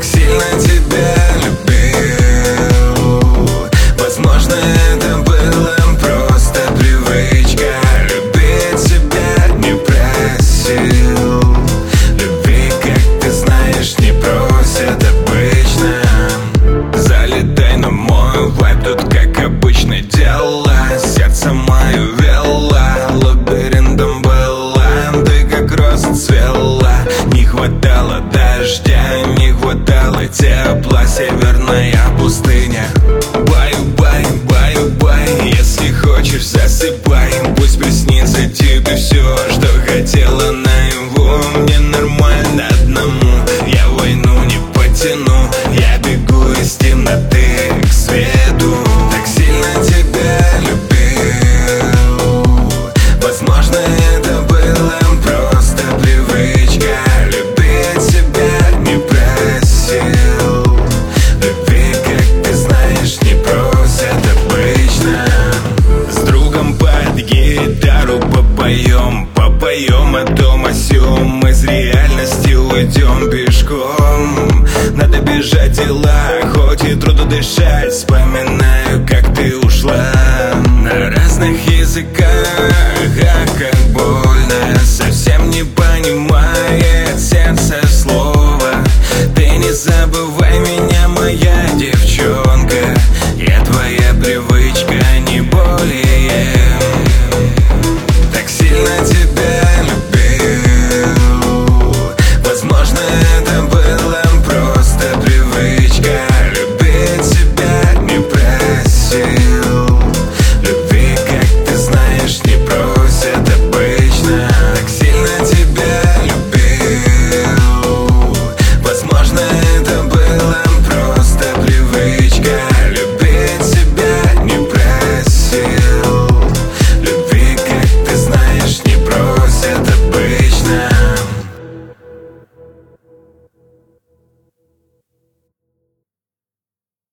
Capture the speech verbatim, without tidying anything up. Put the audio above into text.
так сильно тебя любил. Возможно, это было просто привычка. Любить тебя не просил. Любви, как ты знаешь, не просят обычно. Залетай на мой вайб, тут как обычно дело. Сердце мое вело, лабиринтом было. Ты как роза цвела. Не хватало дождя, не хватало тепла. Северная пустыня. Бай-бай, бай-бай. Если хочешь, засыпай. Пусть приснится тебе все, что хотела наяву. Мне нормально одному, я войну не потяну. Я бегу из темноты к свету. Так сильно тебя любил. Возможно, это было просто привычка. Любить тебя не просил. Любви, как ты знаешь, не просят обычно. С другом под гитару попоем, попоем о том о сём. Из реальности уйдем пешком. Надо бежать дела, хоть и трудно дышать. Вспоминаю, как ты ушла. На разных языках, а как больно.